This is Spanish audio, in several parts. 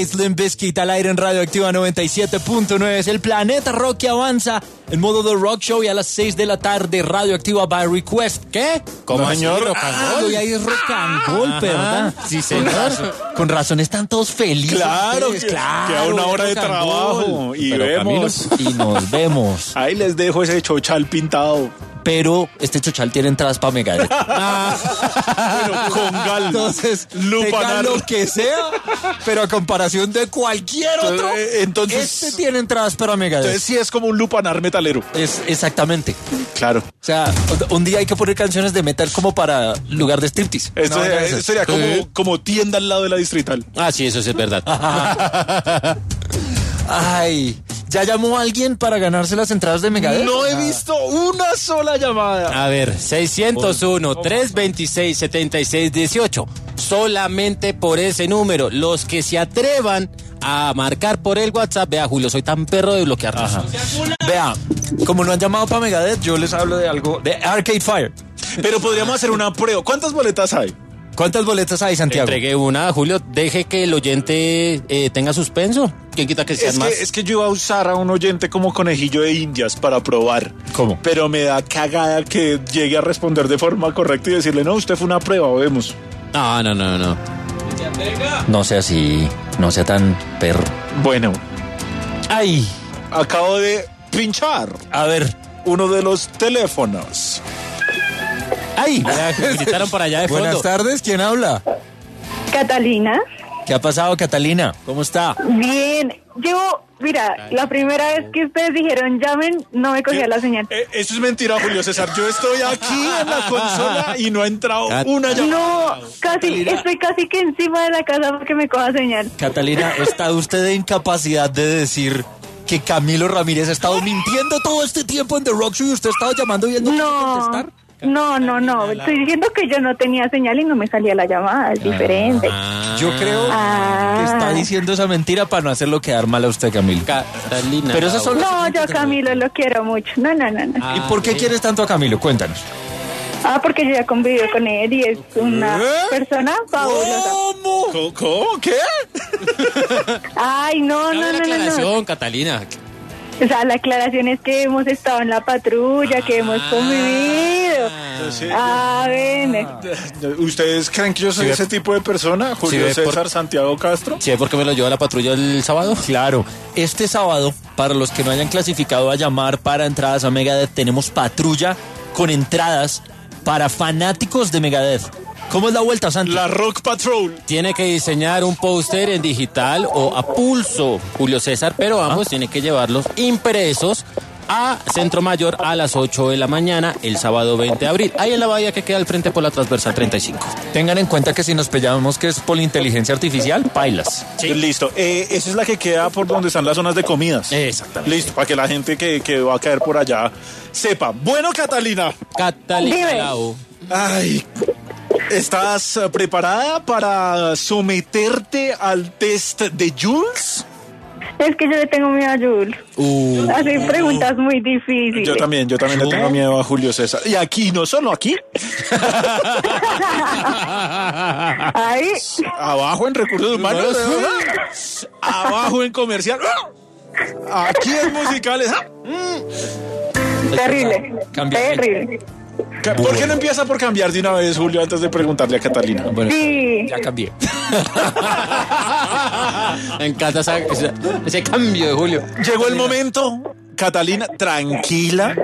Night, Limp Bizkit al aire en Radioactiva 97.9. Es el planeta rock que avanza en modo The Rock Show y a las 6 de la tarde Radioactiva by Request. ¿Qué? ¿Cómo señor? Rock and roll. Y ahí es rock and roll, ¿verdad? Sí, señor. Con razón están todos felices. Claro, ustedes, claro. Queda una hora de trabajo y pero, vemos. Camilo, y nos vemos. Ahí les dejo ese chochal pintado. Pero este chochal tiene entradas para Megadeth. Pero con gal. Entonces, lupanar lo que sea, pero a comparación de cualquier otro, entonces este tiene entradas para Megadeth. Entonces sí es como un lupanar metalero. Es exactamente. Claro. O sea, un día hay que poner canciones de metal como para lugar de striptease. Esto sería como tienda al lado de la distrital. Ah, sí, eso sí es verdad. Ay, ¿ya llamó alguien para ganarse las entradas de Megadeth? No he visto una sola llamada. A ver, 601-326-7618. Solamente por ese número. Los que se atrevan a marcar por el WhatsApp. Vea, Julio, soy tan perro de bloquearlos. Vea, como no han llamado para Megadeth, yo les hablo de algo de Arcade Fire. Pero podríamos hacer una prueba. ¿Cuántas boletas hay? ¿Cuántas boletas hay, Santiago? Entregué una, Julio. Deje que el oyente tenga suspenso. ¿Quién quita que sean más? Es que yo iba a usar a un oyente como conejillo de indias para probar. ¿Cómo? Pero me da cagada que llegue a responder de forma correcta y decirle, no, usted fue una prueba, vemos. No. No sea así, no sea tan perro. Bueno, ¡Ay! acabo de pinchar A ver. uno de los teléfonos. ¡Ay! Me gritaron por allá de fondo. Buenas tardes, ¿quién habla? Catalina. ¿Qué ha pasado, Catalina? ¿Cómo está? Bien. Mira, la primera vez que ustedes dijeron llamen, no me cogía la señal. Eso es mentira, Julio César. Yo estoy aquí en la consola y no ha entrado una llamada. No, estoy casi que encima de la casa porque me coja señal. Catalina, ¿está usted de incapacidad de decir que Camilo Ramírez ha estado mintiendo todo este tiempo en The Rock Show y usted ha estado llamando y él no quiere contestar? No. Estoy diciendo que yo no tenía señal y no me salía la llamada. Es diferente. Yo creo que está diciendo esa mentira para no hacerlo quedar mal a usted, Camilo. Catalina. Pero esas son las No, yo a Camilo lo quiero mucho. No. ¿Y por qué quieres tanto a Camilo? Cuéntanos. Porque yo ya convivo con él y es una persona fabulosa. ¿Cómo? ¿Qué? Ay, no. Aclaración, Catalina. O sea, la aclaración es que hemos estado en la patrulla, que hemos convivido. Ven. ¿Ustedes creen que yo soy ese tipo de persona? Julio César Santiago Castro. Sí, ¿por qué me lo llevó a la patrulla el sábado? Claro, este sábado, para los que no hayan clasificado a llamar para entradas a Megadeth, tenemos patrulla con entradas para fanáticos de Megadeth. ¿Cómo es la vuelta, Santi? La Rock Patrol. Tiene que diseñar un póster en digital o a pulso, Julio César, pero ambos tiene que llevarlos impresos a Centro Mayor a las 8 de la mañana el sábado 20 de abril. Ahí en la bahía que queda al frente por la transversal 35. Tengan en cuenta que si nos pillamos que es por la inteligencia artificial, pailas. Sí. Listo. Esa es la que queda por donde están las zonas de comidas. Exactamente. Listo, para que la gente que va a caer por allá sepa. Bueno, Catalina. Catalina Lau. Ay, ¿estás preparada para someterte al test de Jules? Es que yo le tengo miedo a Jules. Hacen preguntas muy difíciles. Yo también le tengo miedo a Julio César. Y aquí, no solo aquí. Ahí. Abajo en recursos humanos. Abajo en comercial. Aquí en musicales. Terrible. Terrible. ¿Por qué no empieza por cambiar de una vez, Julio, antes de preguntarle a Catalina? Bueno, Sí. ya cambié. Me encanta ese cambio de Julio. Llegó el momento. Catalina, tranquila.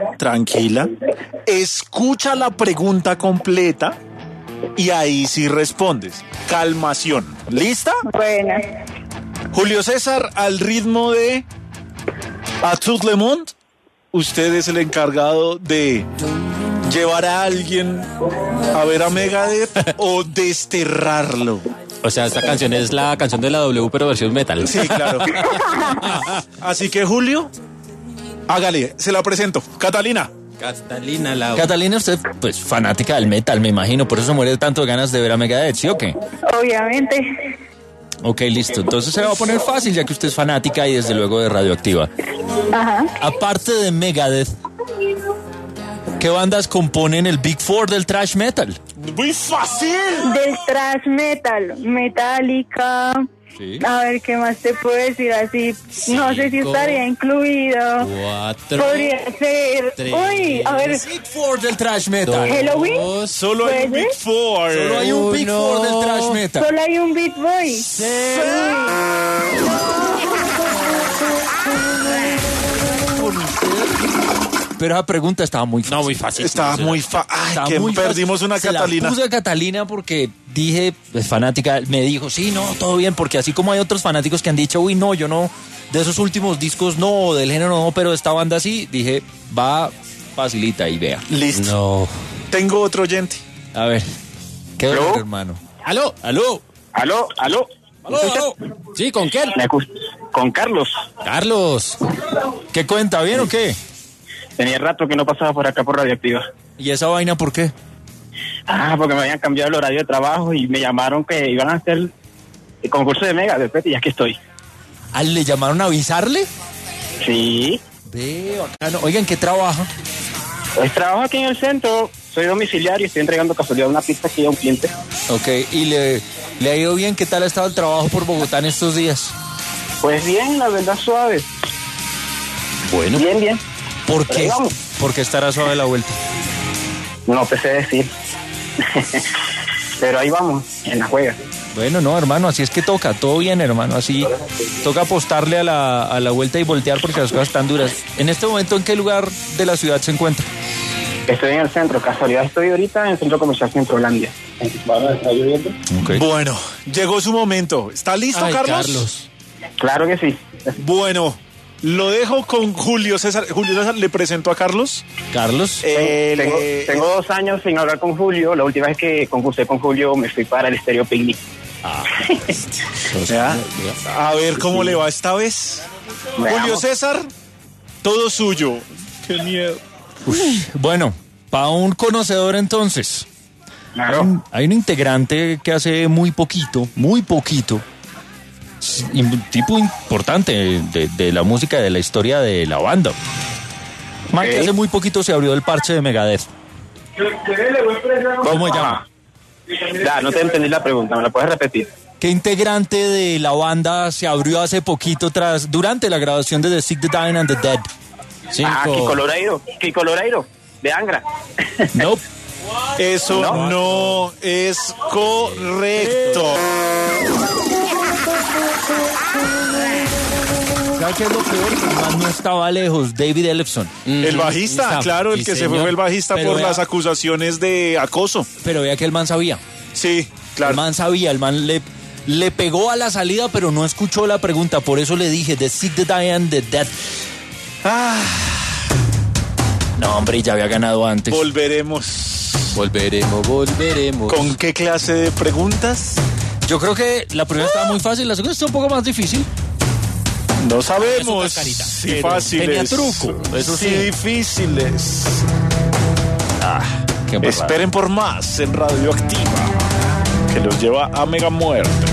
Escucha la pregunta completa y ahí sí respondes. Calmación. ¿Lista? Buena. Julio César, al ritmo de A Tout le Monde, usted es el encargado de llevar a alguien a ver a Megadeth o desterrarlo. O sea, esta canción es la canción de la W, pero versión metal. Sí, claro. Así que, Julio, hágale, se la presento. Catalina. Catalina Lau. Catalina, usted, pues, fanática del metal, me imagino, por eso muere tanto de ganas de ver a Megadeth, ¿sí o qué? Obviamente. Ok, listo. Entonces se le va a poner fácil, ya que usted es fanática y desde luego de Radioactiva. Ajá. Aparte de Megadeth, ¿qué bandas componen el Big Four del thrash metal? Muy fácil. Del thrash metal. Metallica, Sí. A ver, ¿qué más te puedo decir así? No sé si Cinco, estaría incluido. 4. Podría ser. Tres. Uy, a ver, Big Four del trash metal. Halloween. Solo hay un ¿Puede? Big Four. Solo hay un Big Four del trash metal. Solo hay un Beat Boy. Pero esa pregunta estaba muy fácil. No, muy fácil. Estaba Julio muy César. Ay, Estaba que muy perdimos fácil. una Se Catalina. La puse a Catalina porque dije, es fanática, me dijo, sí, no, todo bien, porque así como hay otros fanáticos que han dicho, uy, no, yo no, de esos últimos discos no, del género no, pero esta banda sí, dije, va, facilita y vea. Listo. No. Tengo otro oyente. A ver, qué ¿Aló? dolor, hermano. ¿Aló? ¿Aló? Aló. ¿Aló? ¿Aló? Sí, ¿con quién? Con Carlos. Carlos. ¿Qué cuenta? ¿Bien o qué? Tenía rato que no pasaba por acá por Radioactiva. ¿Y esa vaina por qué? Porque me habían cambiado el horario de trabajo y me llamaron que iban a hacer el concurso de Mega después y ya que estoy. ¿Ah, le llamaron a avisarle? Sí. Veo, bacano. Oigan, ¿qué trabaja? Pues trabajo aquí en el centro, soy domiciliario y estoy entregando casualidad una pizza aquí a un cliente. Ok, ¿y le ha ido bien? ¿Qué tal ha estado el trabajo por Bogotá en estos días? Pues bien, la verdad suave. Bueno. Bien. ¿Por Pero qué? ahí vamos. ¿Por qué estará suave la vuelta? No te sé decir. Pero ahí vamos, en la juega. Bueno, no, hermano, así es que toca, todo bien, hermano, así toca apostarle a la vuelta y voltear porque las cosas están duras. En este momento, ¿en qué lugar de la ciudad se encuentra? Estoy en el centro, casualidad estoy ahorita en el centro comercial Centrolandia. ¿Está lloviendo? Bueno, llegó su momento. ¿Está listo, Ay, Carlos? Claro que sí. Bueno, lo dejo con Julio César. Julio César, ¿le presento a Carlos? Carlos. Tengo 2 años sin hablar con Julio. La última vez que concursé con Julio me fui para el Estéreo Picnic. ¿Ya? A ver cómo le va esta vez. Veamos. Julio César, todo suyo. Qué miedo. Bueno, para un conocedor entonces, Claro. hay un integrante que hace muy poquito, un tipo importante de la música, de la historia de la banda. Man, que hace muy poquito se abrió el parche de Megadeth. ¿Cómo se llama? Ya, no te entendí la pregunta, ¿me la puedes repetir? ¿Qué integrante de la banda se abrió hace poquito durante la grabación de The Sick, The Dying and The Dead? Kiko Loreiro, de Angra. Nope. Eso no es correcto. ¿Sabes qué es lo peor? El man no estaba lejos, David Ellefson. El bajista, Está. claro, el Sí, que se señor. fue el bajista Pero por vea- las acusaciones de acoso. Pero vea que el man sabía. Sí, claro. El man sabía, el man le pegó a la salida, pero no escuchó la pregunta. Por eso le dije, The Sick, The Dying and The Dead. Ah, No, hombre, ya había ganado antes. volveremos. Volveremos. ¿Con qué clase de preguntas? Yo creo que la primera estaba muy fácil, la segunda está un poco más difícil. No sabemos Eso, Cascarita. si Pero fáciles. tenía truco, eso sí. difíciles. Qué embarrada. Esperen por más en Radioactiva, que los lleva a Mega Muerte.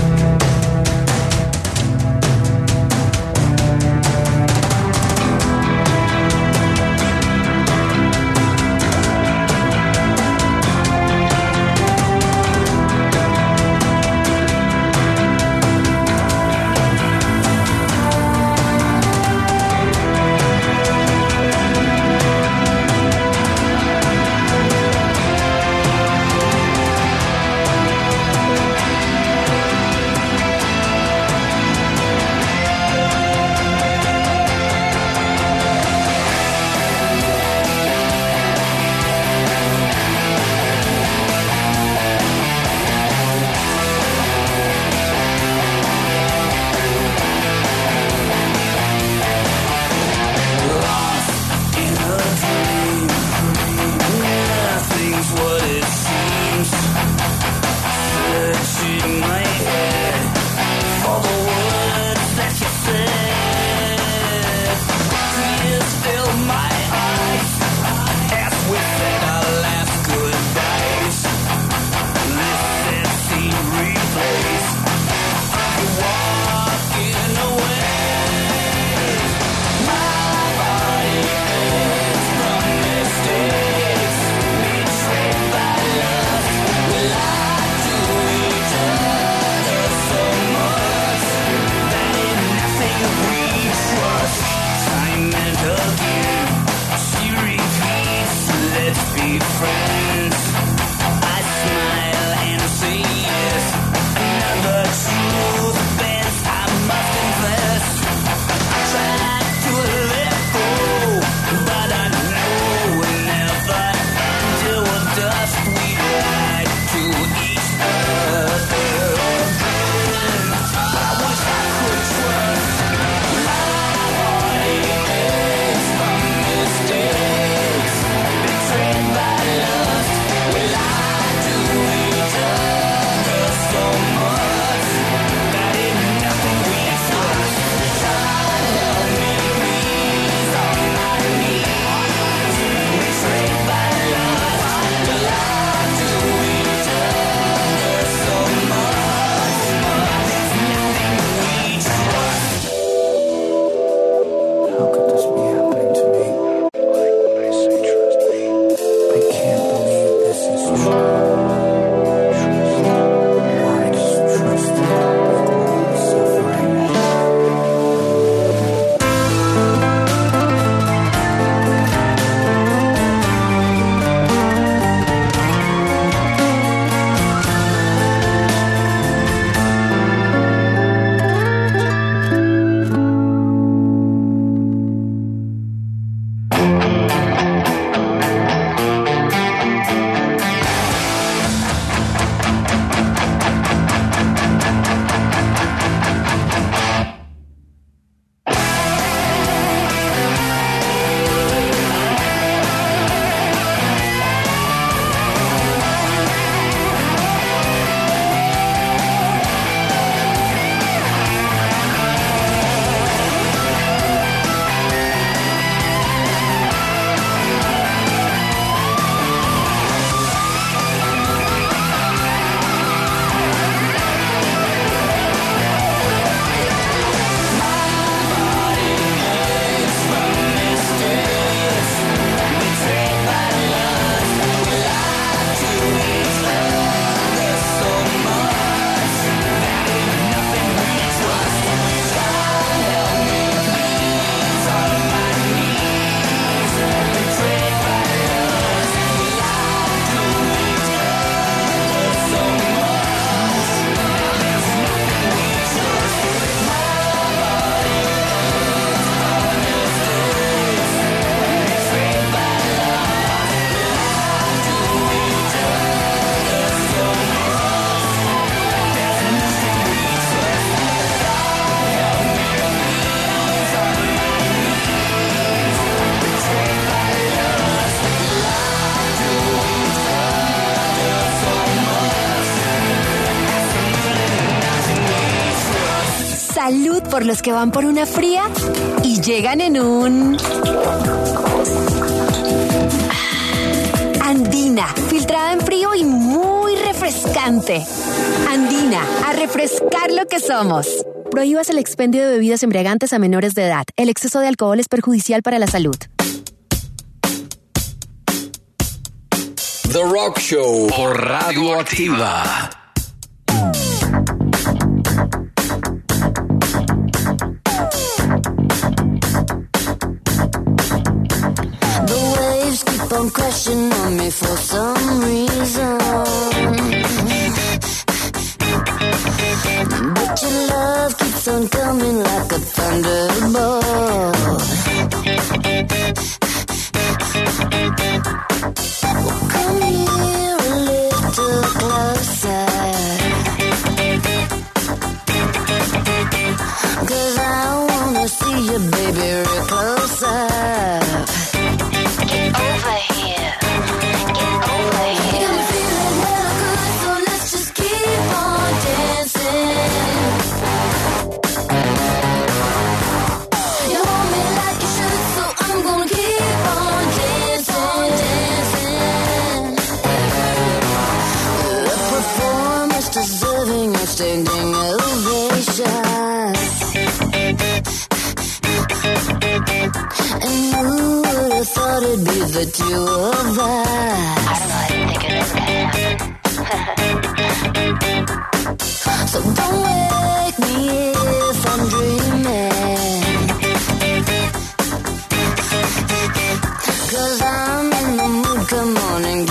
Salud por los que van por una fría y llegan en un... Andina, filtrada en frío y muy refrescante. Andina, a refrescar lo que somos. Prohíbas el expendio de bebidas embriagantes a menores de edad. El exceso de alcohol es perjudicial para la salud. The Rock Show por Radio Activa. Keep on crashing on me for some reason, but your love keeps on coming like a thunderbolt. Well, come here a little closer, 'cause I wanna see you, baby, real closer. Over here, get over here. You're feeling real good, so let's just keep on dancing. You want me like you should, so I'm gonna keep on dancing, dancing. The performance deserving of standing ovation. And who would have thought it'd be the two of us? I don't know, I didn't think it was gonna happen. So don't wake me if I'm dreaming, 'cause I'm in the mood, come on and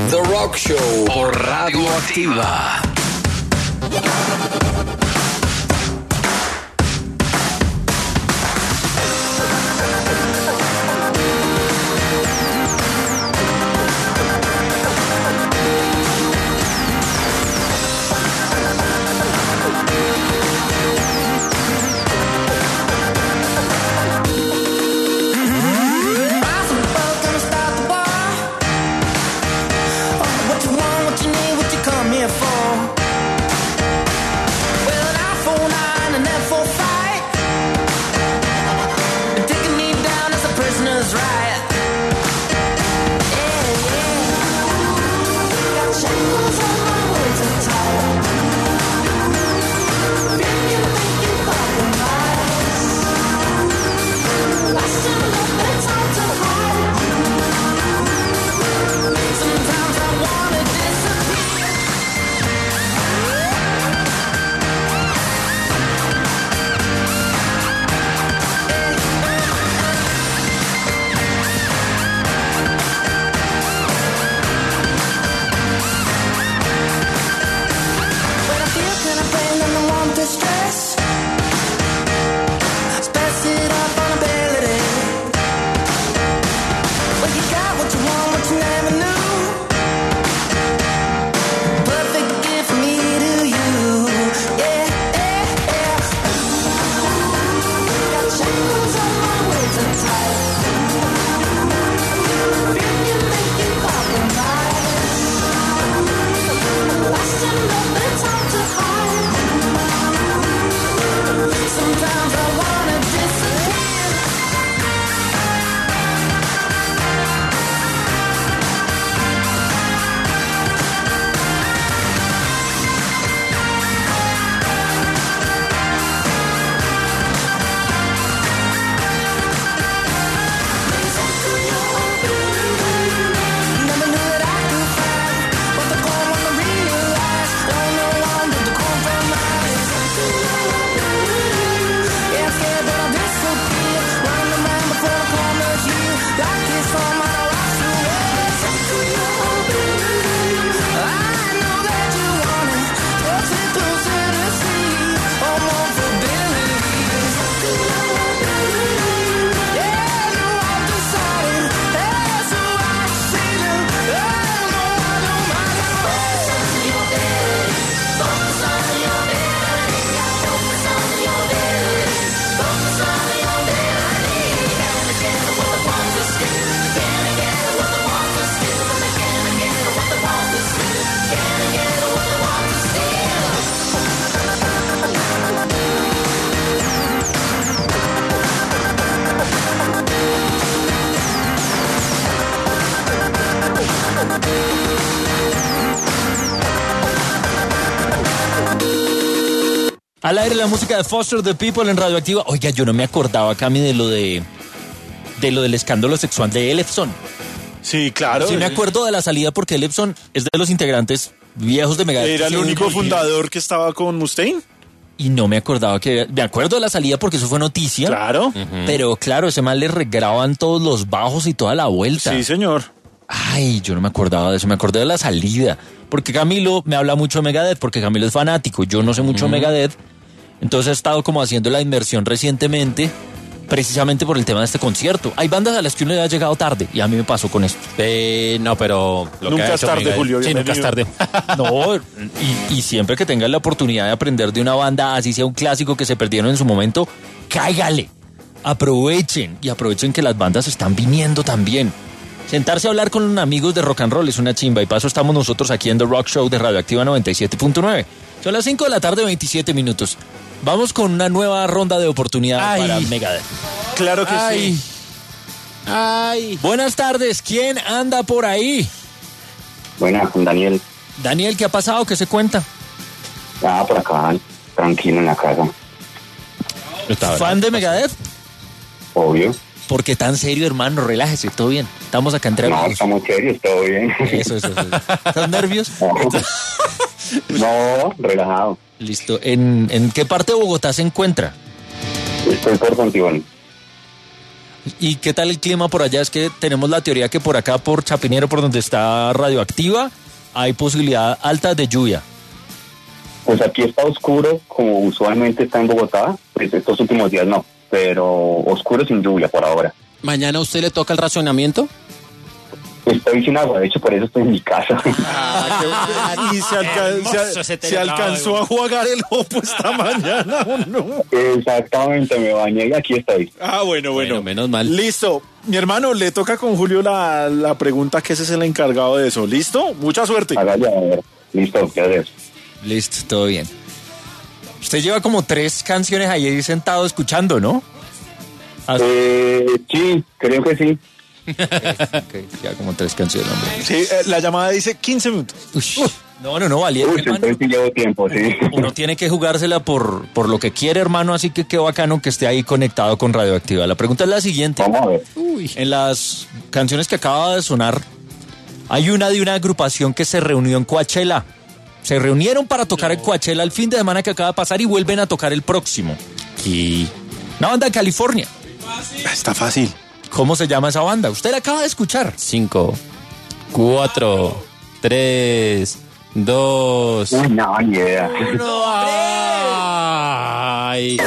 The Rock Show por Radio Activa. Al aire la música de Foster the People en Radioactiva. Oiga, yo no me acordaba, Cami, de lo del escándalo sexual de Ellefson. Sí, claro. Sí me acuerdo de la salida porque Ellefson es de los integrantes viejos de Megadeth. Era el único fundador que estaba con Mustaine. Y no me acordaba que... Me acuerdo de la salida porque eso fue noticia. Claro. Pero claro, ese man le regraban todos los bajos y toda la vuelta. Sí, señor. Ay, yo no me acordaba de eso, me acordé de la salida. Porque Camilo me habla mucho de Megadeth, porque Camilo es fanático, yo no sé mucho de Megadeth. Entonces he estado como haciendo la inmersión recientemente, precisamente por el tema de este concierto. Hay bandas a las que uno le ha llegado tarde, y a mí me pasó con esto. No, pero... Nunca es tarde, Julio. Sí, nunca es tarde. No, y siempre que tengan la oportunidad de aprender de una banda, así sea un clásico que se perdieron en su momento, cáigale. Aprovechen, y aprovechen que las bandas están viniendo también. Sentarse a hablar con amigos de rock and roll es una chimba, y paso estamos nosotros aquí en The Rock Show de Radioactiva 97.9. Son las 5 de la tarde, 27 minutos. Vamos con una nueva ronda de oportunidad para Megadeth. Claro que sí. Ay. Buenas tardes, ¿quién anda por ahí? Buenas, con Daniel. Daniel, ¿qué ha pasado? ¿Qué se cuenta? Por acá, tranquilo en la casa. ¿Fan de Megadeth? Obvio. ¿Por qué tan serio, hermano? Relájese, todo bien. Estamos acá entre amigos. No, estamos serios, todo bien. Eso. ¿Estás nervioso? No, relajado. Listo. ¿En qué parte de Bogotá se encuentra? Estoy por Fontibón. ¿Y qué tal el clima por allá? Es que tenemos la teoría que por acá, por Chapinero, por donde está Radioactiva, hay posibilidad alta de lluvia. Pues aquí está oscuro, como usualmente está en Bogotá, pues estos últimos días no, pero oscuro sin lluvia por ahora. ¿Mañana a usted le toca el racionamiento? Estoy sin agua, de hecho por eso estoy en mi casa. Y se alcanzó a jugar el hopo esta mañana, ¿o no? Exactamente, me bañé y aquí estoy. Ah, bueno. Menos mal. Listo. Mi hermano, le toca con Julio la pregunta, que ese es el encargado de eso. ¿Listo? Mucha suerte. Hágale, a ver. Listo, gracias. Listo, todo bien. Usted lleva como 3 canciones ahí sentado escuchando, ¿no? Sí, creo que sí. Ok, ya como 3 canciones, hombre. Sí, la llamada dice 15 minutos. No, valiente, Uy, hermano. entonces sí llevo tiempo, sí. Uno tiene que jugársela por lo que quiere, hermano, así que qué bacano que esté ahí conectado con Radioactiva. La pregunta es la siguiente. Vamos a ver. En las canciones que acaba de sonar, hay una de una agrupación que se reunió en Coachella. Se reunieron para tocar en Coachella el fin de semana que acaba de pasar y vuelven a tocar el próximo. Y una banda de California. Está fácil. ¿Cómo se llama esa banda? Usted la acaba de escuchar. 5, 4, 3, 2... Uy, no, ni idea. Ay.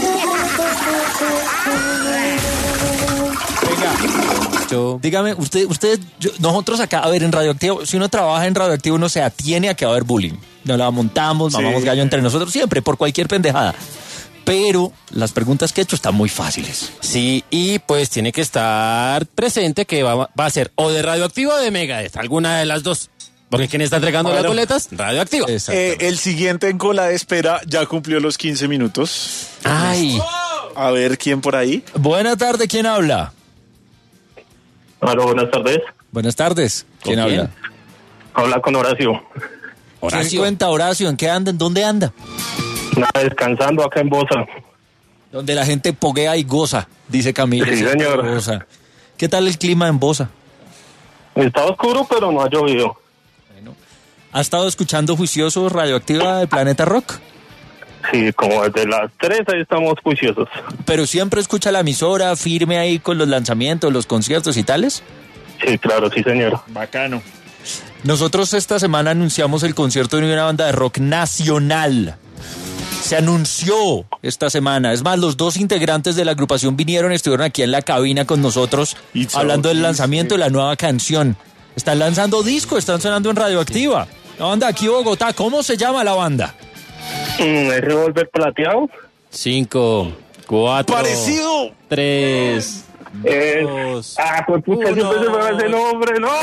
Dígame, nosotros acá, a ver, en Radioactivo, si uno trabaja en Radioactivo, uno se atiene a que va a haber bullying. Nos la montamos, mamamos gallo entre nosotros, siempre, por cualquier pendejada. Pero las preguntas que he hecho están muy fáciles. Sí, y pues tiene que estar presente que va a ser o de Radioactiva o de Megadeth, alguna de las dos. Porque ¿quién está entregando las boletas? Radioactiva. El siguiente en cola de espera ya cumplió los 15 minutos. Ay. A ver, ¿quién por ahí? Buenas tardes, ¿quién habla? Hola, buenas tardes. Buenas tardes, ¿quién ¿Con quién? habla? Habla con Horacio. ¿Qué cuenta, Horacio? ¿En qué anda? ¿En dónde anda? Nada, descansando acá en Bosa. Donde la gente poguea y goza, dice Camilo. Sí, señor. Goza. ¿Qué tal el clima en Bosa? Está oscuro, pero no ha llovido. ¿Ha estado escuchando juicioso Radioactiva de Planeta Rock? Sí, como desde las 3 ahí estamos juiciosos. ¿Pero siempre escucha la emisora firme ahí con los lanzamientos, los conciertos y tales? Sí, claro, sí, señor. Bacano. Nosotros esta semana anunciamos el concierto de una banda de rock nacional. Se anunció esta semana. Es más, los 2 integrantes de la agrupación vinieron, estuvieron aquí en la cabina con nosotros hablando del lanzamiento de la nueva canción. Están lanzando disco, están sonando en Radioactiva. La banda aquí en Bogotá, ¿cómo se llama la banda? ¿Es Revolver Plateado? 5, 4, Parecido. 3, 2... pues pucha, siempre se me va ese nombre, ¡no!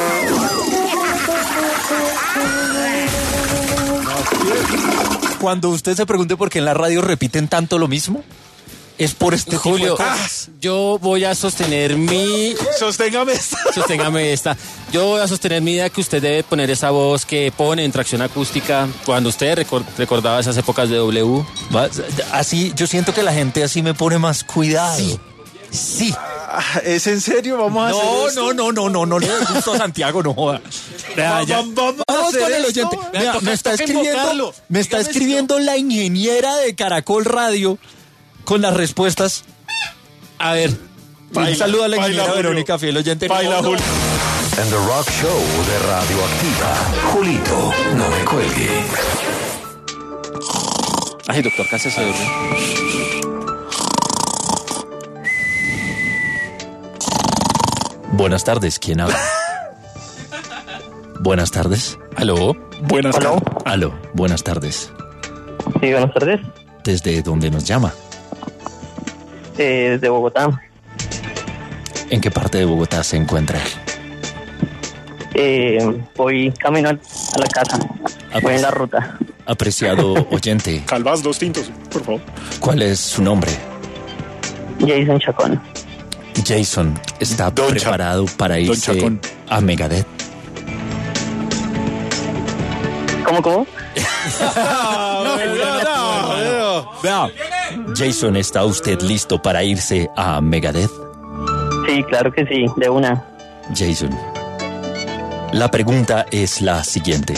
Cuando usted se pregunte por qué en la radio repiten tanto lo mismo, es por este Julio, tipo de cosas. yo voy a sostener mi... Sosténgame esta. Sosténgame esta. Yo voy a sostener mi idea que usted debe poner esa voz que pone en Tracción Acústica cuando usted recordaba esas épocas de W. Así, yo siento que la gente así me pone más cuidado. Sí. ¿Es en serio? Vamos a hacer esto. No le gusto a Santiago, no joda. Vamos a hacer con el esto. oyente. Vea, me está escribiendo la ingeniera de Caracol Radio con las respuestas. A ver, un saludo a la ingeniera Julio. Verónica, fiel oyente. Baila, Julio. En The Rock Show de Radioactiva. Julito, no me cuelgue. Ay, doctor, casi se durmió. Buenas tardes, ¿quién habla? Buenas tardes. ¿Aló? Buenas ¿Aló? tardes. Aló, buenas tardes. Sí, buenas tardes. ¿Desde dónde nos llama? Desde Bogotá. ¿En qué parte de Bogotá se encuentra? Voy camino a la casa. Voy en la ruta. Apreciado oyente, Calvas, 2 tintos, por favor. ¿cuál es su nombre? Jason Chacón. Jason, ¿está Don preparado para Don irse Chacón. a Megadeth? ¿Cómo? Vea, Jason, ¿está usted listo para irse a Megadeth? Sí, claro que sí, de una. Jason, la pregunta es la siguiente.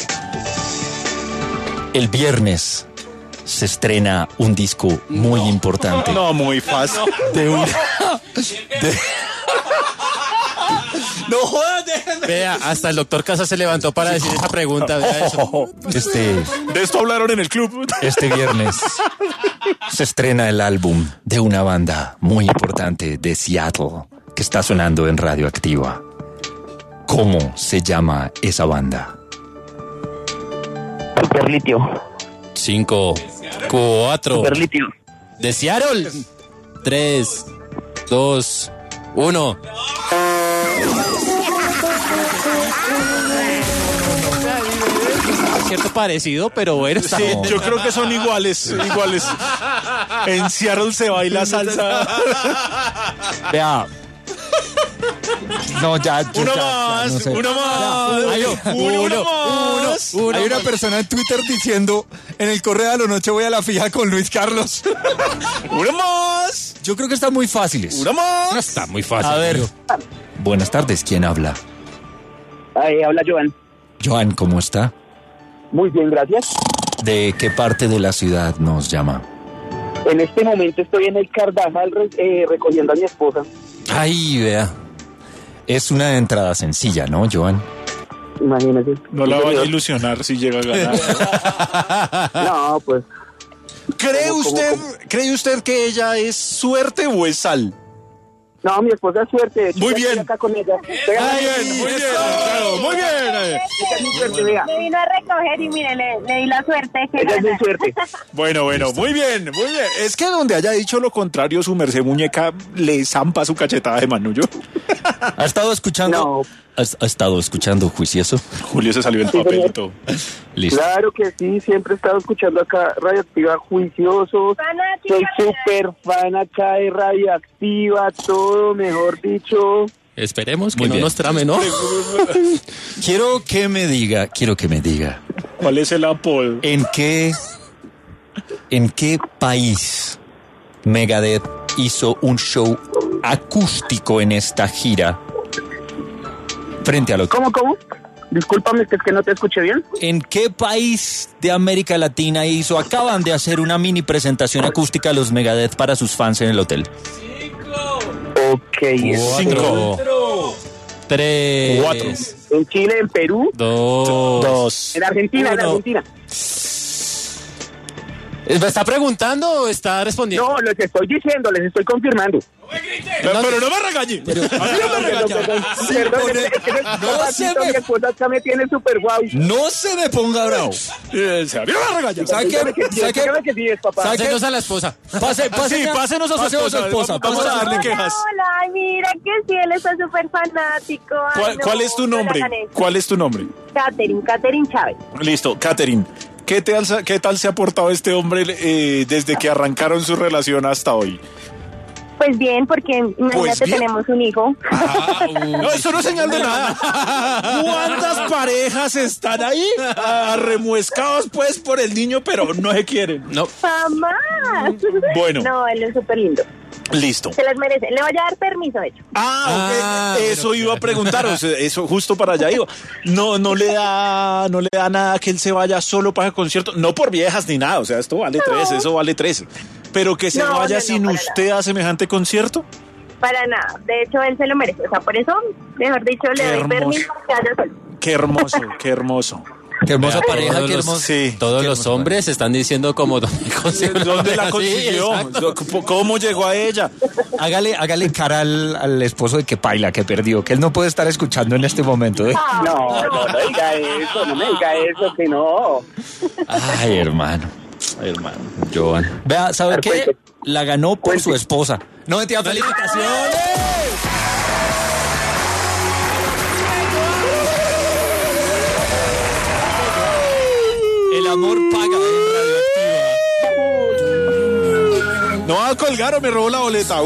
El viernes se estrena un disco muy importante No, muy fácil. de una No jodas, déjenme. Vea, hasta el doctor Casa se levantó para decir esa pregunta. Vea eso. De esto hablaron en el club. Este viernes se estrena el álbum de una banda muy importante de Seattle que está sonando en Radioactiva. ¿Cómo se llama esa banda? Superlitio. 5, 4. Superlitio. De Seattle. 3, 2, 1. Cierto parecido, pero bueno. Sí, yo creo que son iguales. En Seattle se baila salsa. Vea. No, ya. Uno ya, más, no sé. uno más. Uno más. Hay una persona en Twitter diciendo, en el correo de la noche voy a la fija con Luis Carlos. Uno más. Yo creo que están muy fáciles. Uno más. No está muy fácil. A ver. Buenas tardes, ¿quién habla? Ahí habla Joan. Joan, ¿cómo está? Muy bien, gracias. ¿De qué parte de la ciudad nos llama? En este momento estoy en el Cardajal recogiendo a mi esposa. Ay, vea. Es una entrada sencilla, ¿no, Joan? Imagínese. No la vaya a ilusionar si llega a ganar. No, pues. ¿Cree usted que ella es suerte o es sal? No, mi esposa es suerte. Muy bien. Estoy acá con ella. Muy bien. Ella es mi suerte, vea. Me vino a recoger y mire, le di la suerte que Ella es mi suerte. Bueno, muy bien. Es que donde haya dicho lo contrario, su merced muñeca le zampa su cachetada de mano, ¿yo? ¿Ha estado escuchando? No. ¿Ha estado escuchando Juicioso? Julio se salió el papel y todo. Listo. Claro que sí, siempre he estado escuchando acá Radioactiva Juicioso. Fanática. Soy súper fan acá de Radioactiva, todo, mejor dicho. Esperemos que Muy no bien. nos trame, ¿no? Quiero que me diga. ¿Cuál es el apodo? ¿En qué país Megadeth hizo un show acústico en esta gira? Frente a lo que... ¿Cómo? Discúlpame, que es que no te escuché bien. ¿En qué país de América Latina acaban de hacer una mini presentación acústica a los Megadeth para sus fans en el hotel? Ok. 5, 3, 4. En Chile, en Perú, 2. en Argentina, Uno. ¿Me está preguntando o está respondiendo? No, les estoy diciendo, les estoy confirmando. Pero no me regañe. Mi esposa acá me tiene súper guau. No se me ponga bravo. Se abrió la regaña. ¿Sabe qué? Dígame que sí es, papá. Pásenos a la esposa. Pásenos a su esposa. Vamos a darle quejas. Hola, ay, mira que sí, él está súper fanático. Ay, ¿Cuál es tu nombre? ¿Cuál es tu nombre? Catherine Chávez. Listo, Catherine. ¿Qué tal se ha portado este hombre desde que arrancaron su relación hasta hoy? Pues bien, porque imagínate, bien. tenemos un hijo. No, eso no es señal de nada. ¿Cuántas parejas están ahí arremuescados pues por el niño, pero no se quieren? No. ¡Jamás! Bueno. No, él es súper lindo. Listo. Se las merece. Le voy a dar permiso, de hecho. Ok. Eso iba a preguntaros, eso justo para allá iba. No le da nada que él se vaya solo para el concierto, no por viejas ni nada, o sea, esto vale 3, eso vale 3. Pero que se vaya sin usted a semejante concierto. Para nada. De hecho, él se lo merece. O sea, por eso, mejor dicho, le doy permiso que haya solo. Qué hermoso, qué hermoso. Qué hermosa pareja, todos qué los- hermoso. Sí. Todos Qué los hermoso. hombres están diciendo como ¿Dónde la consiguió? Sí, exacto. ¿Cómo llegó a ella? Hágale cara al esposo de que paila, que perdió, que él no puede estar escuchando en este momento. ¿Eh? No diga eso, no me diga eso, que no. Ay, hermano, Joan. Vea, ¿sabe qué? Perfecto. La ganó por su esposa. No, mentira, felicitaciones. El amor paga en Radioactiva. No va a colgar o me robó la boleta.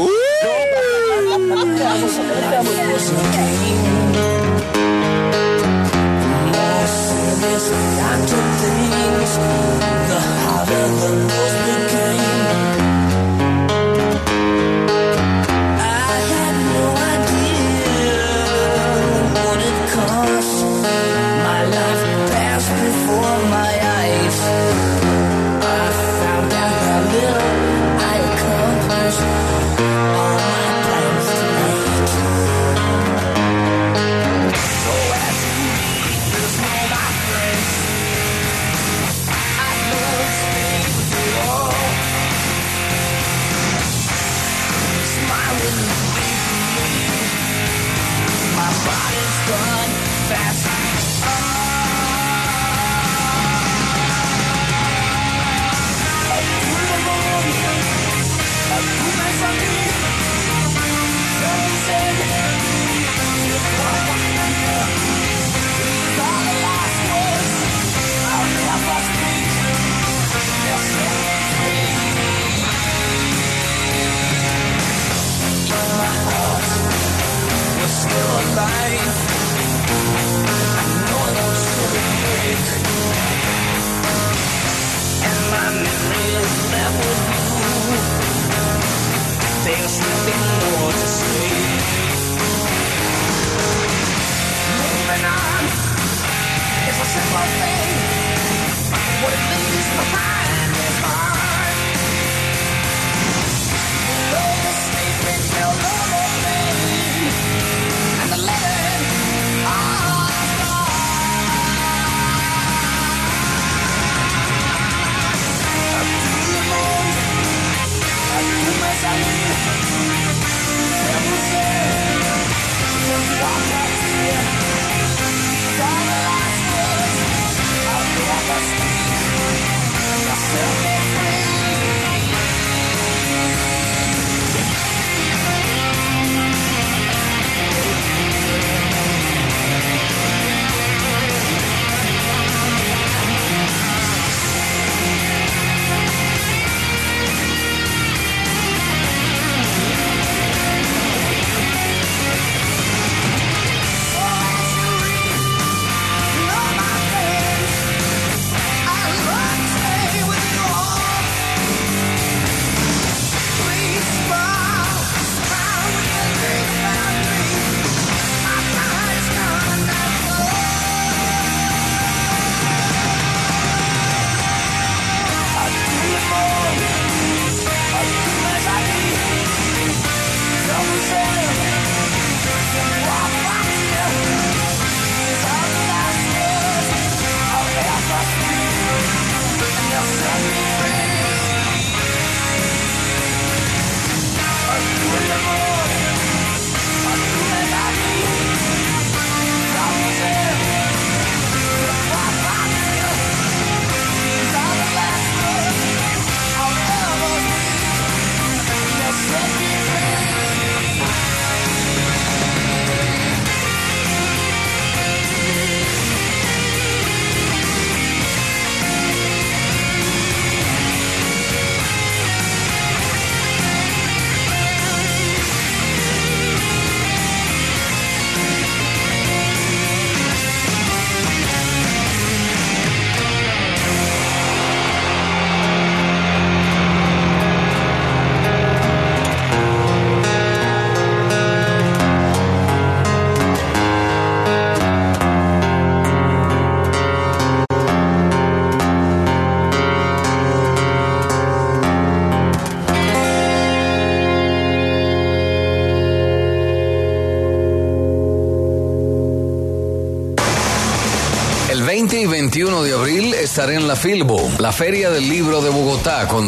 20 y 21 de abril estaré en la Filbo, la Feria del Libro de Bogotá, con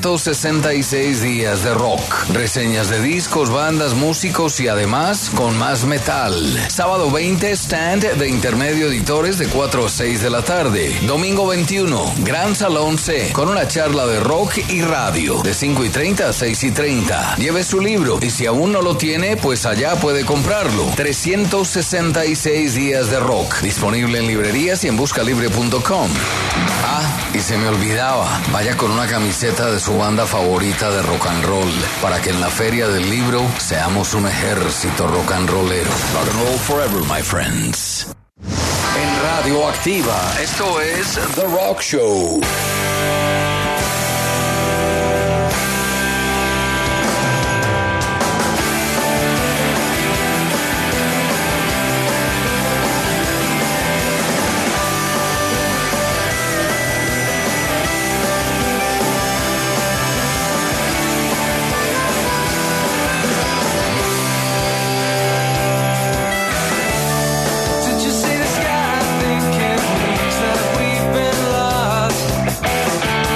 366 días de rock, reseñas de discos, bandas, músicos y además con más metal. Sábado 20, stand de Intermedio Editores de 4 a 6 de la tarde. Domingo 21, Gran Salón C, con una charla de rock y radio, de 5:30 a 6:30. Lleve su libro y si aún no lo tiene, pues allá puede comprarlo. 366 días de rock, disponible en librerías y en buscalibre.com. Ah, y se me olvidaba, vaya con una camiseta de su banda favorita de rock and roll, para que en la Feria del Libro seamos un ejército rock and rollero. Rock and roll forever, my friends. En Radio Activa, esto es The Rock Show. Did you see the sky thinking that we've been lost?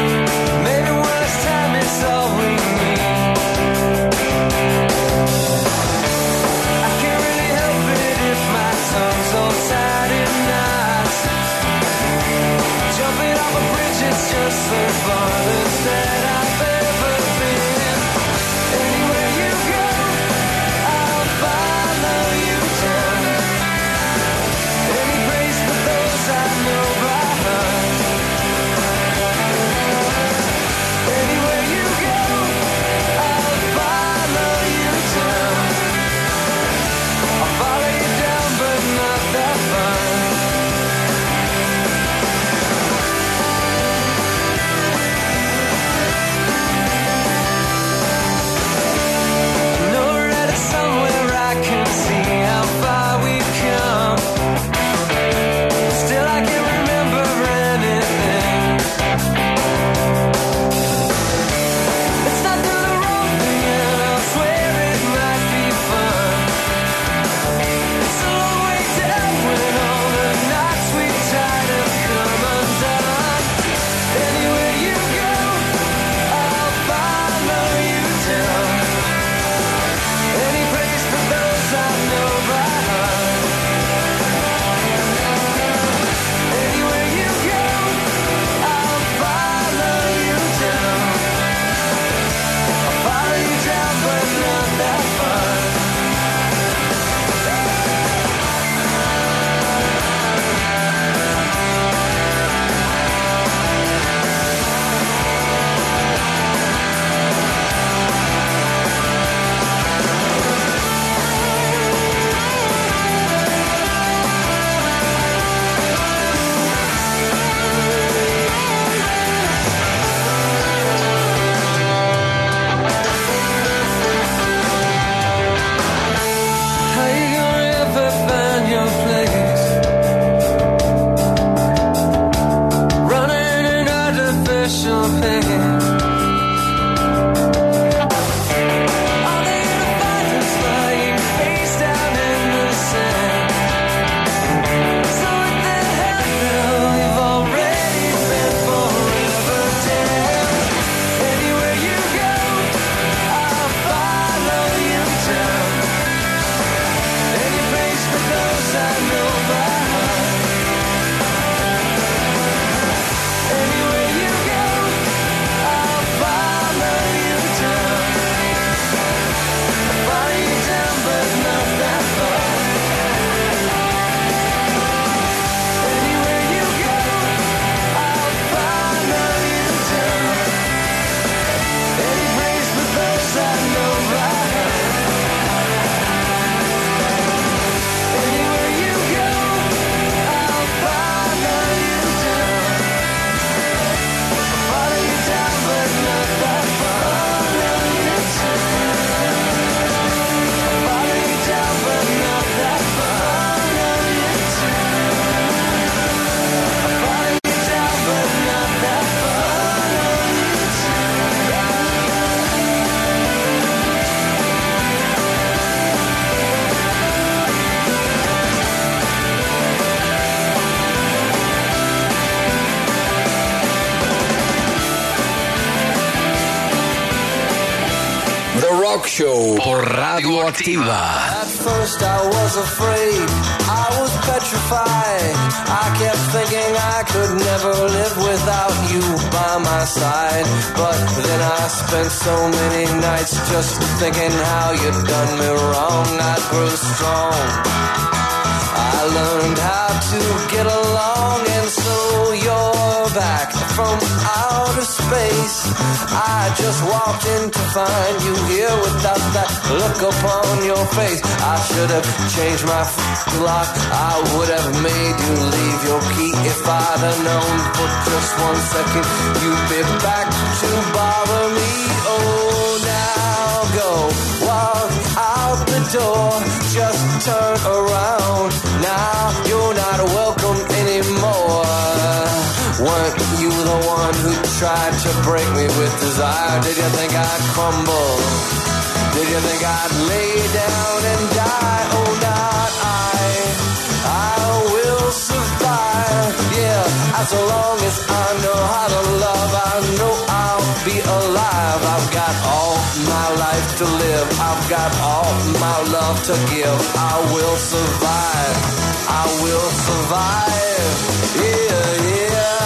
Rock Show por Radio Activa. At first I was afraid, I was petrified. I kept thinking I could never live without you by my side. But then I spent so many nights just thinking how you'd done me wrong. I grew strong, I learned how to get along, and so you're back from outer space. I just walked in to find you here without that look upon your face. I should have changed my lock, I would have made you leave your key. If I'd have known for just 1 second you'd be back to bother me. Oh, now go walk out the door, just turn around. Now you're not welcome anymore. Weren't you the one who tried to break me with desire? Did you think I'd crumble? Did you think I'd lay down and die? Oh, not I will survive. Yeah, as long as I know how to love, I know I'll be alive. I've got all my life to live, I've got all my love to give. I will survive, I will survive. Yeah, yeah.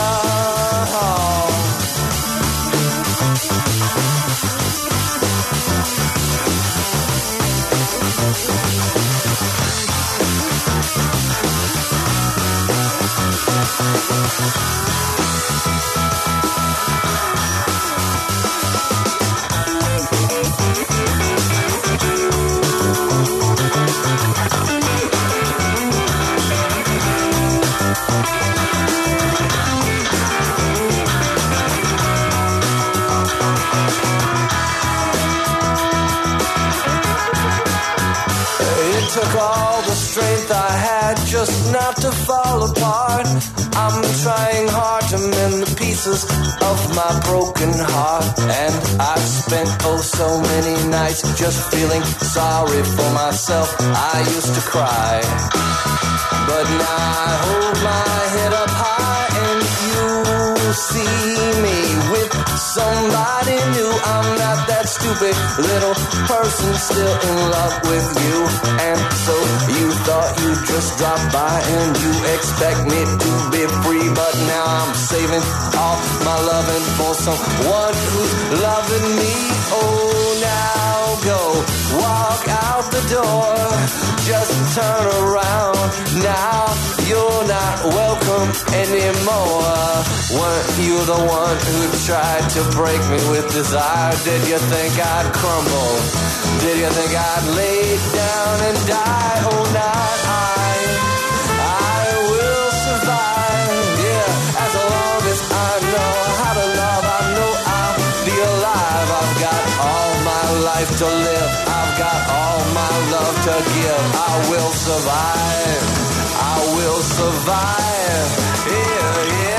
Took all the strength I had just not to fall apart. I'm trying hard to mend the pieces of my broken heart. And I've spent oh so many nights just feeling sorry for myself. I used to cry, but now I hold my head up high and you see me with somebody new. I'm not that stupid little person still in love with you. And so you thought you'd just drop by and you expect me to be free. But now I'm saving all my loving for someone who's loving me. Oh, now go walk out the door, just turn around. Now you're not welcome anymore. Weren't you the one who tried to break me with desire? Did you think I'd crumble? Did you think I'd lay down and die? Oh, not I will survive. Yeah, as long as I know how to love, I know I'll be alive. I've got all my life to live, I've got all my love to give. I will survive, I will survive. Yeah, yeah.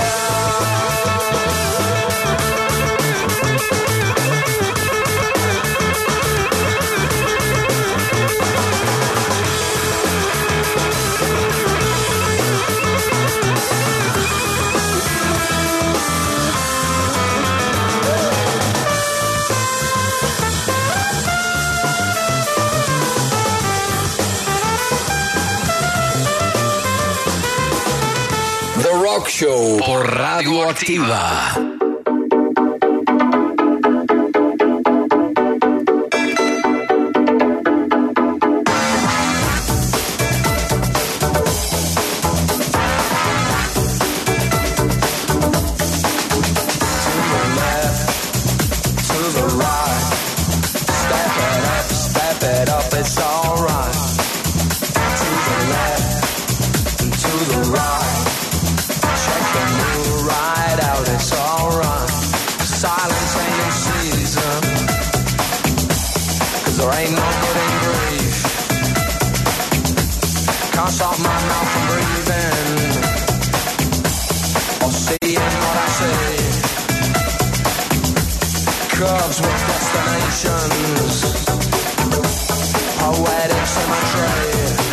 Rock Show por Radio Activa. Stop my mouth from breathing or seeing what I say. Curves with destinations, poetic symmetry,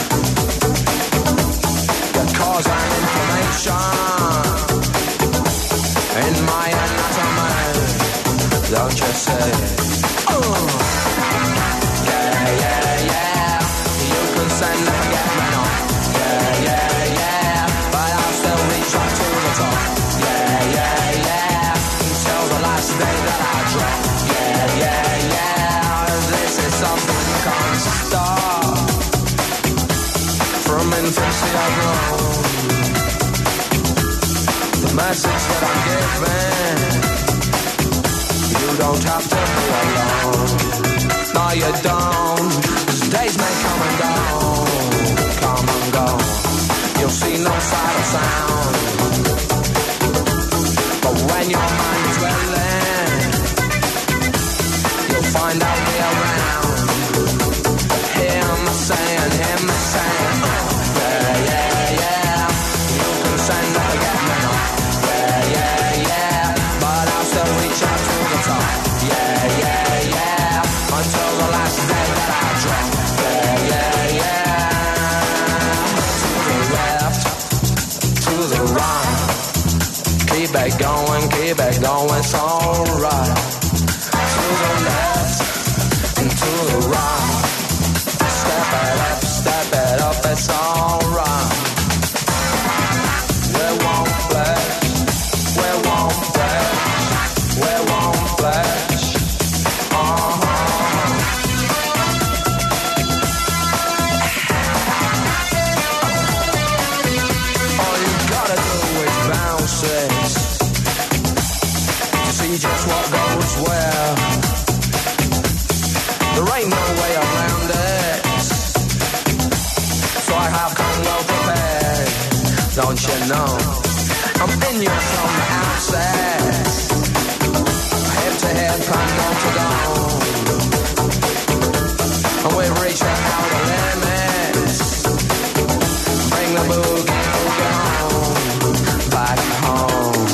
that cause and information in my anatomy. Don't you say? message that I'm giving. You don't have to be alone. No, you don't. 'Cause days may come and go. Come and go. You'll see no sight or sound. But when your mind is willing, you'll find out we're around. Hear me saying, yeah, yeah, yeah. You can send up a get me now. Yeah, yeah, yeah. But I'll still reach out to the top. Yeah, yeah, yeah. Until the last day that I drop. Yeah, yeah, yeah. To the left, to the right. Keep it going, it's alright. To the left and to the right. Step it up, it's alright. We won't flash, we won't flash, we won't flash. All you gotta do is bounce it. See just what goes where. There ain't no way around it. So I have come well prepared. Don't you know? I'm in you from the outset. Head to head, come to go. And we've reached the outer limits. Bring the boogie on back home.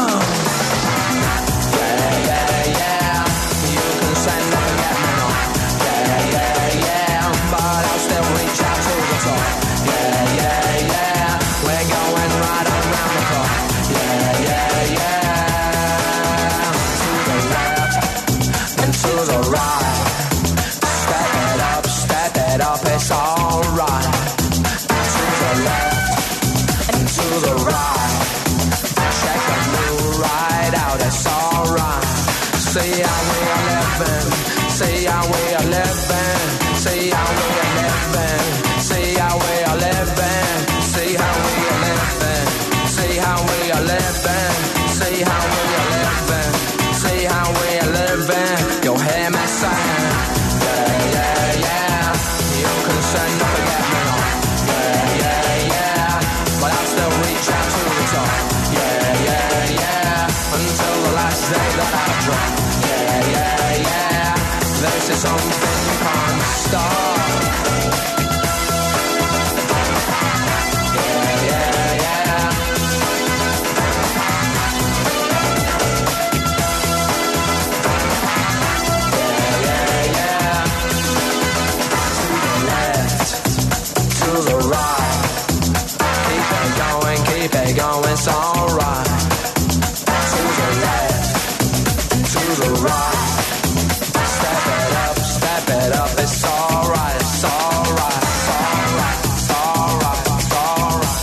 It's alright. To the left and to the right. Check the new ride out. It's alright. See how we are living. See how we are living. See how we are living. See how we are living. See how we are living. See how we are living. See how we are living. See how we are living. You'll hear me saying, yeah, yeah, yeah. You can send up and get me on. Yeah, yeah, yeah. But I'll still reach out to the top. Yeah, yeah, yeah. Until the last day that I drop. Yeah, yeah, yeah. This is something you can't stop. Yeah, yeah, yeah. Yeah, yeah, yeah. To the right. Keep it going, it's alright. To the left, to the right. Step it up, it's alright, it's alright, it's alright, it's alright, it's alright,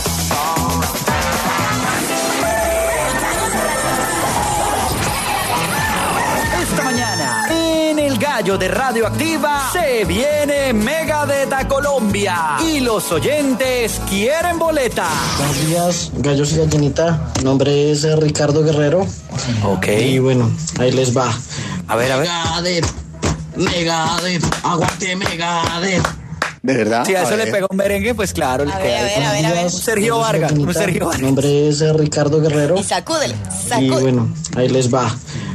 it's alright. Esta mañana, en el Gallo de Radioactiva, se viene Megadeth a Colombia y los oyentes quieren boleta. Buenos días, gallos y gallinita. Mi nombre es Ricardo Guerrero. Ok. Y bueno, ahí les va. A ver. Megadeth, aguante Megadeth. ¿De verdad? Si a eso le pega un merengue, pues claro. A ver. Un Sergio Vargas. Mi nombre es Ricardo Guerrero. Y sacúdele. Y bueno, ahí les va.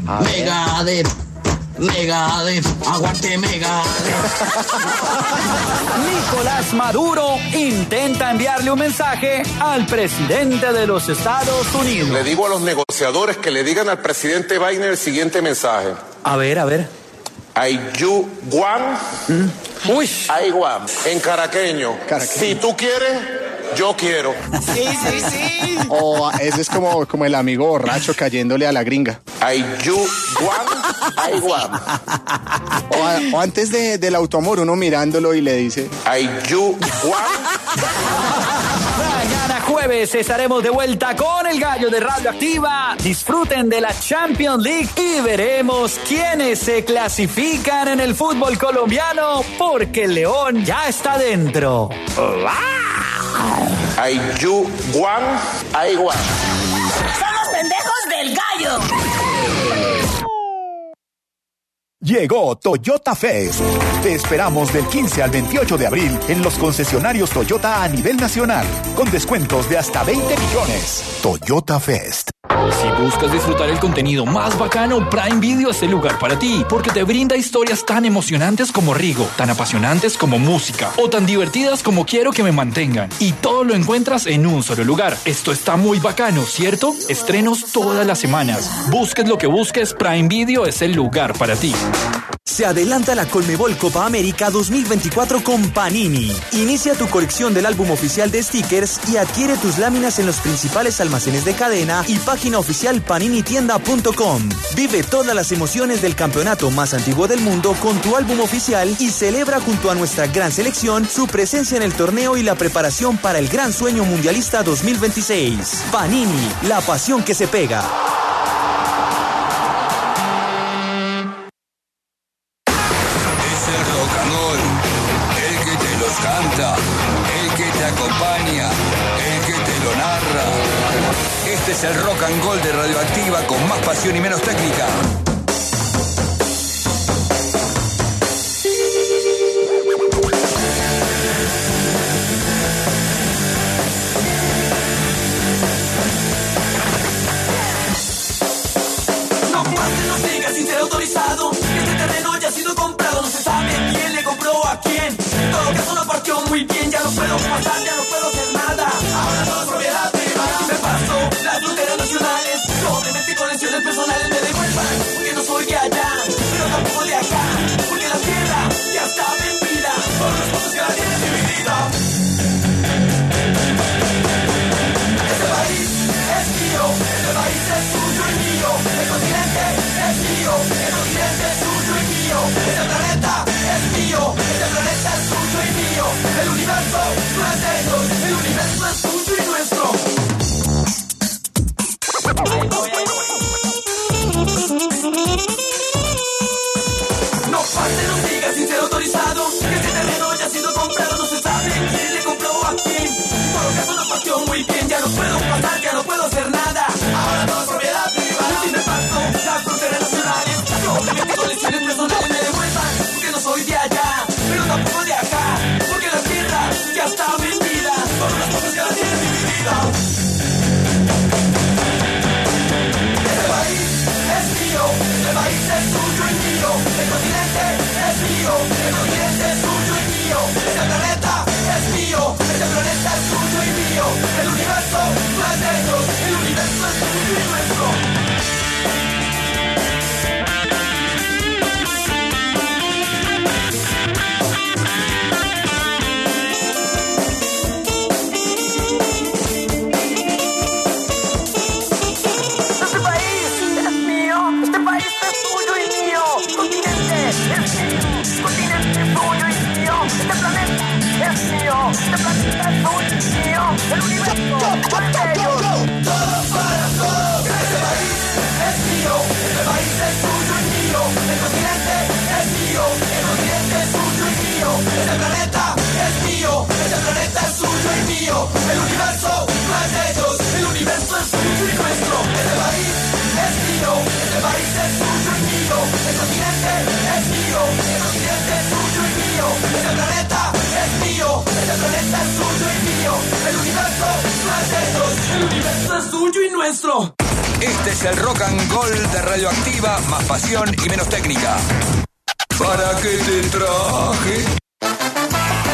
Megadeth, aguante Megadeth. Nicolás Maduro intenta enviarle un mensaje al presidente de los Estados Unidos. Le digo a los negociadores que le digan al presidente Biden el siguiente mensaje. A ver. Ayuguan. Uy. Ayuguan. En caraqueño. Si tú quieres, yo quiero. Sí. O ese es como el amigo borracho cayéndole a la gringa. Ayuguan. O antes del autoamor, uno mirándolo y le dice Ayuguan. Mañana jueves estaremos de vuelta con el Gallo de Radioactiva. Disfruten de la Champions League y veremos quiénes se clasifican en el fútbol colombiano, porque el León ya está dentro. Ayuguan. Somos Llegó Toyota Fest. Te esperamos del 15 al 28 de abril en los concesionarios Toyota a nivel nacional, con descuentos de hasta 20 millones. Toyota Fest. Si buscas disfrutar el contenido más bacano, Prime Video es el lugar para ti, porque te brinda historias tan emocionantes como Rigo, tan apasionantes como música, o tan divertidas como Quiero que me mantengan. Y todo lo encuentras en un solo lugar. Esto está muy bacano, ¿cierto? Estrenos todas las semanas. Busques lo que busques, Prime Video es el lugar para ti. Se adelanta la Conmebol Copa América 2024 con Panini. Inicia tu colección del álbum oficial de stickers y adquiere tus láminas en los principales almacenes de cadena y página oficial paninitienda.com. Vive todas las emociones del campeonato más antiguo del mundo con tu álbum oficial y celebra junto a nuestra gran selección su presencia en el torneo y la preparación para el gran sueño mundialista 2026. Panini, la pasión que se pega. Canta, el que te acompaña, el que te lo narra. Este es el Rock and Gold de Radioactiva con más pasión y menos técnica. No pase, no siga sin ser autorizado. Este terreno ya ha sido comprado, no se sabe quién le compró a quién. Todo caso no partió muy bien, ya no puedo pasar, ya no puedo hacer nada. Ahora todo es propiedad privada. Me paso las fronteras nacionales. No te metí con lesiones personales, me devuelvan, porque no soy de allá, pero tampoco de acá, porque la tierra ya está vendida por los pocos que la tienen dividida. Este país es mío, este país es tuyo y mío. El continente es mío, el continente es tuyo y mío. Este planeta es mío, este planeta es tuyo y mío. El universo no es de ellos, el universo es tuyo y nuestro. No pase, no siga sin ser autorizado. Que este terreno ya ha sido comprado, no se sabe quién le compró a quién. Todo caso no partió muy bien, ya no puedo pasar, ya no puedo hacer nada. Ahora todo es propiedad privada. Si me paso las fronteras nacionales, yo me metí con lesiones personales, me devuelvan, porque no soy de allá, pero tampoco de acá, porque la tierra ya está vendida por unas cosas que la tienen dividida. Este país es mío, este país es tuyo y mío. El continente es mío, el continente es tuyo y mío. Este planeta es mío, este planeta es tuyo y mío. El universo no es de ellos, el universo es tuyo y nuestro. Este país es mío, este país es tuyo y mío. Continente es mío, continente es tuyo y mío. Este planeta es mío, este planeta es tuyo y mío. El universo no es de ellos. Todos para todos. Este país es mío, este país es tuyo y mío. El continente es mío, el continente es tuyo y mío. Este planeta es mío, este planeta es tuyo y mío. El universo no es de ellos, el universo es tuyo y nuestro. Este país es mío, este país es tuyo y mío. El continente es mío, el continente es tuyo y mío. Este planeta es mío, este planeta es tuyo y mío. El universo no es de ellos, el universo es tuyo y nuestro. Este es el Rock and Gold de Radioactiva, más pasión y menos técnica. ¿Para qué te traje?